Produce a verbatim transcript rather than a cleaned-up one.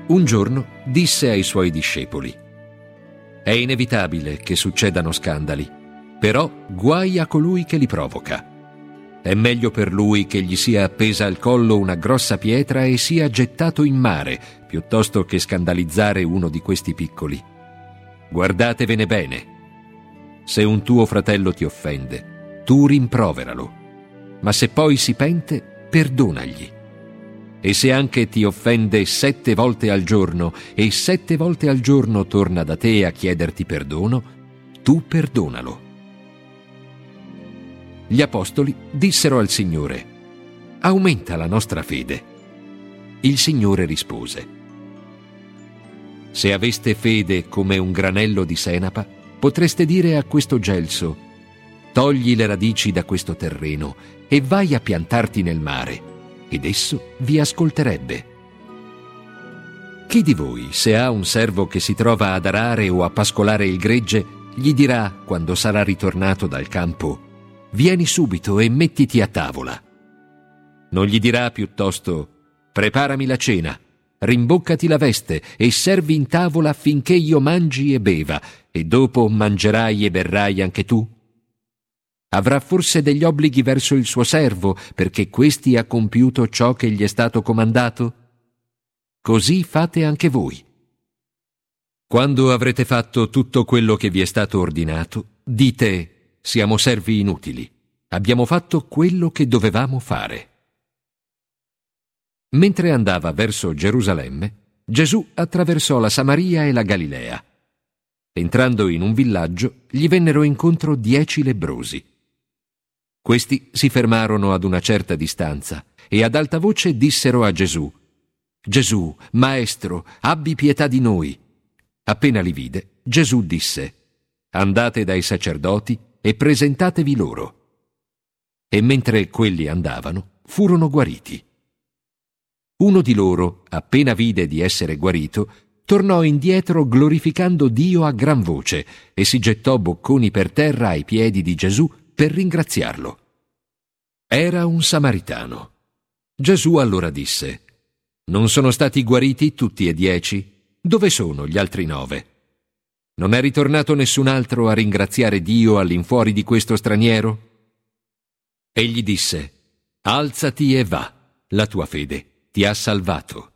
Un giorno disse ai suoi discepoli: «È inevitabile che succedano scandali, però guai a colui che li provoca. È meglio per lui che gli sia appesa al collo una grossa pietra e sia gettato in mare, piuttosto che scandalizzare uno di questi piccoli. Guardatevene bene. Se un tuo fratello ti offende, tu rimproveralo, ma se poi si pente, perdonagli. E se anche ti offende sette volte al giorno e sette volte al giorno torna da te a chiederti perdono, tu perdonalo». Gli apostoli dissero al Signore: «Aumenta la nostra fede». Il Signore rispose: «Se aveste fede come un granello di senape, potreste dire a questo gelso: togli le radici da questo terreno e vai a piantarti nel mare, ed esso vi ascolterebbe. Chi di voi, se ha un servo che si trova ad arare o a pascolare il gregge, gli dirà, quando sarà ritornato dal campo: vieni subito e mettiti a tavola? Non gli dirà piuttosto: preparami la cena, rimboccati la veste e servi in tavola affinché io mangi e beva, e dopo mangerai e berrai anche tu? Avrà forse degli obblighi verso il suo servo, perché questi ha compiuto ciò che gli è stato comandato? Così fate anche voi. Quando avrete fatto tutto quello che vi è stato ordinato, dite: siamo servi inutili, abbiamo fatto quello che dovevamo fare». Mentre andava verso Gerusalemme, Gesù attraversò la Samaria e la Galilea. Entrando in un villaggio, gli vennero incontro dieci lebbrosi. Questi si fermarono ad una certa distanza e ad alta voce dissero a Gesù: «Gesù, Maestro, abbi pietà di noi». Appena li vide, Gesù disse: «Andate dai sacerdoti e presentatevi loro». E mentre quelli andavano, furono guariti. Uno di loro, appena vide di essere guarito, tornò indietro glorificando Dio a gran voce e si gettò bocconi per terra ai piedi di Gesù per ringraziarlo. Era un samaritano. Gesù allora disse: «Non sono stati guariti tutti e dieci? Dove sono gli altri nove? Non è ritornato nessun altro a ringraziare Dio all'infuori di questo straniero?» Egli disse: «Alzati e va, la tua fede ti ha salvato».